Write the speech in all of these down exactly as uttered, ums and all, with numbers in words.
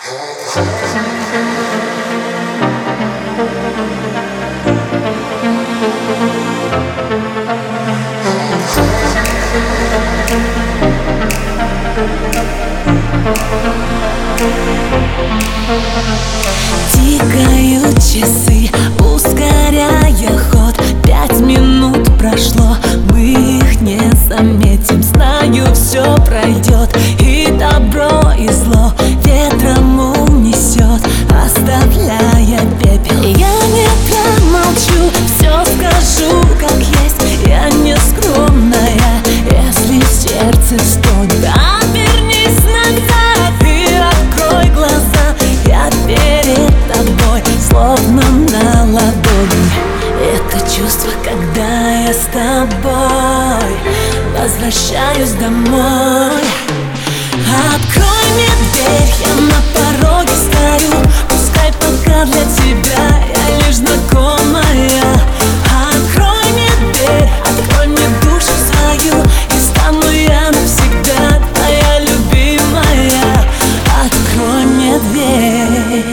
Тикают часы, ускоряя ход. Пять минут прошло, мы их не заметим. Знаю, все пройдет, и добро, и зло ветром унесет, оставляя пепел. Я не промолчу, все скажу как есть. Я не скромная, если в сердце стонет. Обернись назад и открой глаза. Я перед тобой, словно на ладони. Это чувство, когда я с тобой возвращаюсь домой. Открой мне дверь, я на пороге стою. Пускай пока для тебя я лишь знакомая. Открой мне дверь, открой мне душу свою, и стану я навсегда твоя любимая. Открой мне дверь.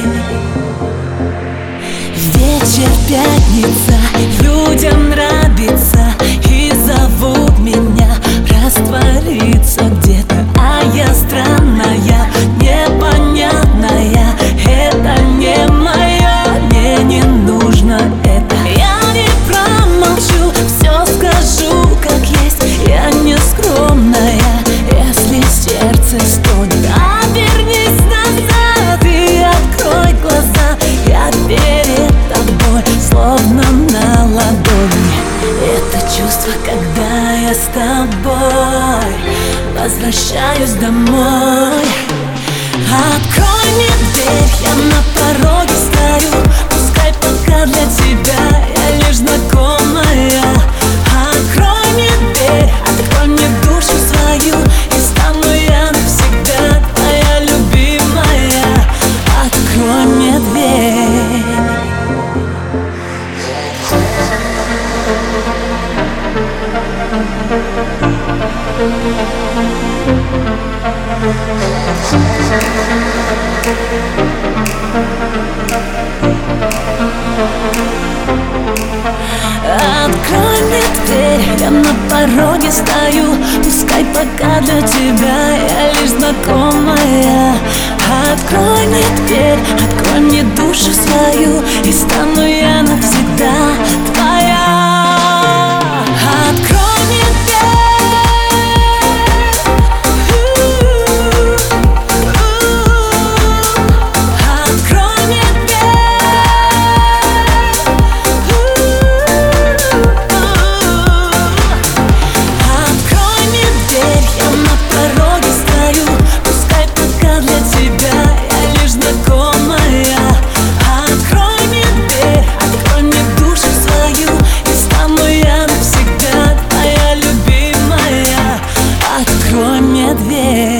Вечер, пятница, людям нравится и зовут меня раствориться где-то. А я странная, непонятная, это не мое, мне не нужно это. Я не промолчу, все скажу как есть. Я не скромная, если сердце стонет. Обернись назад и открой глаза. Я перед тобой, словно на ладони. Это чувство, когда я с тобой возвращаюсь домой. Открой мне дверь, я на пороге стою. Пускай пока для тебя я лишь знакомая. Открой мне дверь, открой мне душу свою, и стану я навсегда твоя любимая. Открой мне дверь. Открой мне дверь, я на пороге стою. Пускай пока для тебя я лишь знакомая. Открой мне дверь, открой мне душу свою, и стану я навсегда твоя. Открой мне Открой мне дверь.